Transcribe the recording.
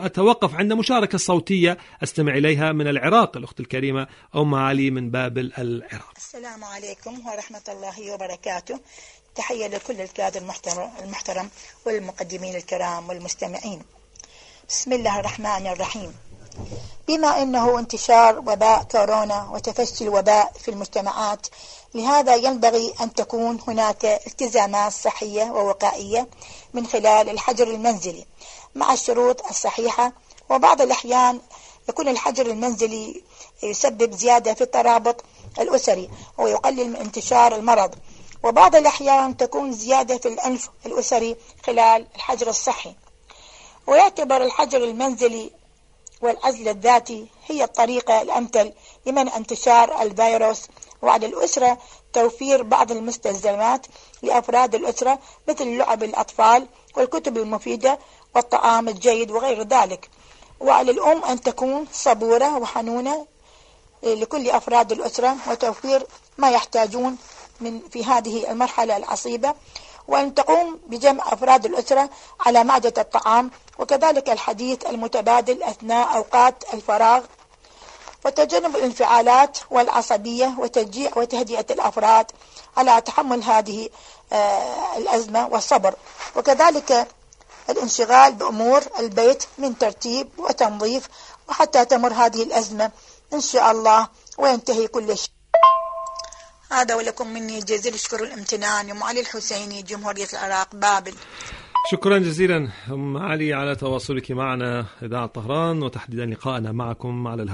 وأتوقف عند مشاركة صوتية أستمع إليها من العراق. الأخت الكريمة أم علي من بابل العراق. السلام عليكم ورحمة الله وبركاته. تحية لكل الكادر المحترم والمقدمين الكرام والمستمعين. بسم الله الرحمن الرحيم. بما أنه انتشار وباء كورونا وتفشي الوباء في المجتمعات، لهذا ينبغي أن تكون هناك التزامات صحية ووقائية من خلال الحجر المنزلي مع الشروط الصحيحة. وبعض الأحيان يكون الحجر المنزلي يسبب زيادة في الترابط الأسري ويقلل من انتشار المرض، وبعض الأحيان تكون زيادة في الأنف الأسري خلال الحجر الصحي. ويعتبر الحجر المنزلي والعزل الذاتي هي الطريقة الأمثل لمنع انتشار الفيروس، وعلى الأسرة توفير بعض المستلزمات لأفراد الأسرة مثل لعب الأطفال والكتب المفيدة والطعام الجيد وغير ذلك. وعلى الأم أن تكون صبورة وحنونة لكل أفراد الأسرة وتوفير ما يحتاجون في هذه المرحلة العصيبة، وأن تقوم بجمع أفراد الأسرة على معدة الطعام، وكذلك الحديث المتبادل أثناء أوقات الفراغ، وتجنب الانفعالات والعصبية، وتشجيع وتهدئة الأفراد على تحمل هذه الأزمة والصبر، وكذلك الانشغال بأمور البيت من ترتيب وتنظيف وحتى تمر هذه الأزمة إن شاء الله وينتهي كل شيء. هذا ولكم مني جزيل الشكر والامتنان. أم علي الحسيني، جمهورية العراق، بابل. شكرا جزيلا أم علي على تواصلك معنا إذاعة طهران، وتحديدا لقائنا معكم على